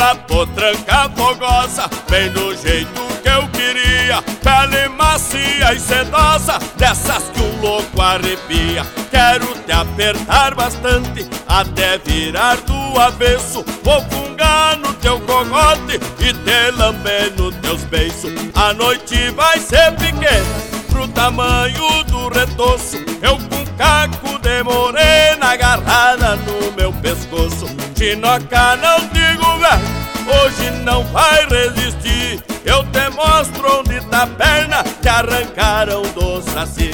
A potranca fogosa, bem do jeito que eu queria. Pele macia e sedosa, dessas que um louco arrepia. Quero te apertar bastante, até virar do avesso. Vou fungar no teu cogote e te lamber nos teus beiços. A noite vai ser pequena, pro tamanho do retoço. Eu com caco de morena agarrada no meu pescoço. Chinoca, não digo velho, hoje não vai resistir. Eu te mostro onde tá a perna que arrancaram do saci.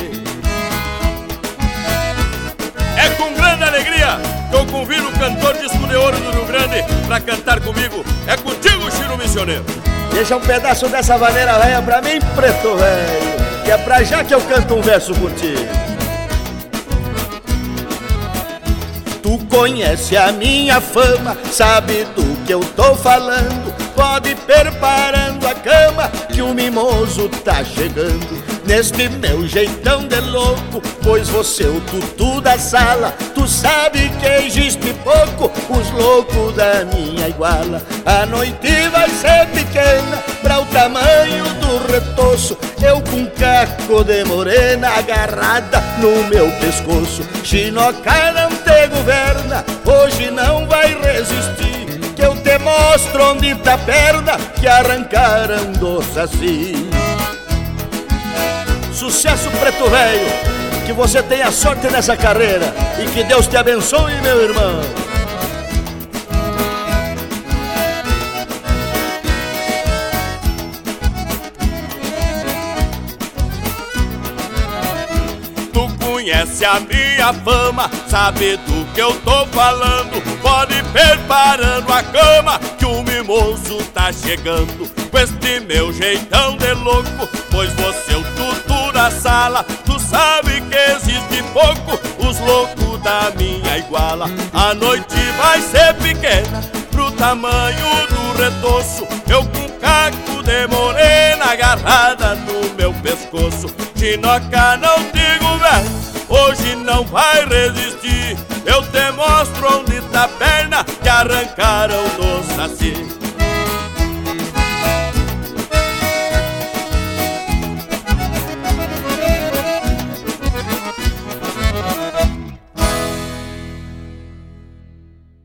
É com grande alegria que eu convido o cantor disco de ouro do Rio Grande pra cantar comigo. É contigo, Chiro Missioneiro. Deixa um pedaço dessa vaneira velha pra mim, preto velho, que é pra já que eu canto um verso contigo. Tu conhece a minha fama, sabe do que eu tô falando. Pode ir preparando a cama que o mimoso tá chegando. Neste meu jeitão de louco, pois você é o tutu da sala. Tu sabe que existe pouco os loucos da minha iguala. A noite vai ser pequena pra o tamanho do retoço. Eu com caco de morena agarrada no meu pescoço. Chinoca, não te governa, hoje não vai resistir. Que eu te mostro onde tá a perna que arrancaram do saci. Sucesso, preto velho, que você tenha sorte nessa carreira e que Deus te abençoe, meu irmão. Tu conhece a minha fama, sabe do que eu tô falando. Pode ir preparando a cama que o mimoso tá chegando. Com este meu jeitão de louco, pois você é o tutu da sala. Tu sabe que existe pouco os loucos da minha iguala. A noite vai ser pequena pro tamanho do retoço. Eu com caco de morena agarrada no meu pescoço. Chinoca, não digo velho, hoje não vai resistir. Eu te mostro onde tá a perna que arrancaram do saci.